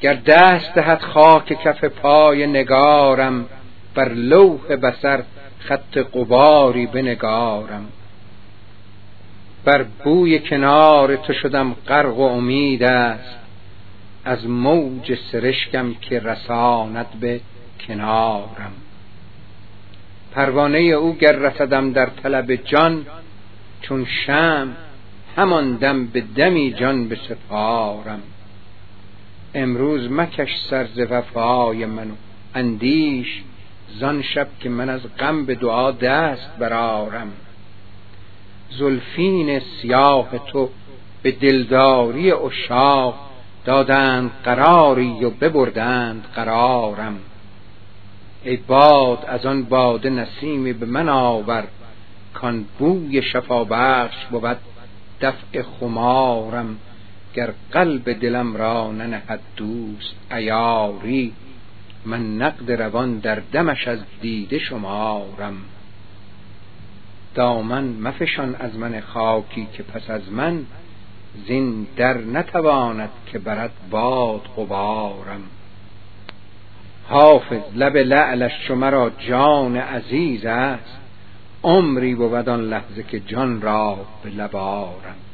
گر دست دهد خاک کف پای نگارم، بر لوح بصر خط غباری بنگارم. بر بوی کنار تو شدم غرق و امید است، از موج سرشکم که رساند به کنارم. پروانه او گر رسدم در طلب جان، چون شمع همان دم به دمی جان بسپارم. امروز مکش سر ز وفای من و اندیش، زان شب که من از غم به دعا دست برآرم. زلفین سیاه تو به دلداری عشاق، دادند قراری و ببردند قرارم. ای باد از آن باده نسیمی به من آور، کان بوی شفابخش بود دفع خمارم. گر قلب دلم را ننهد دوست عیاری، من نقد روان در دمش از دیده شمارم. دامن مفشان از من خاکی که پس از من، زین در نتواند که برد باد غبارم. حافظ لب لعلش چو مرا جان عزیز است، عمری بود آن لحظه که جان را به لب آرم.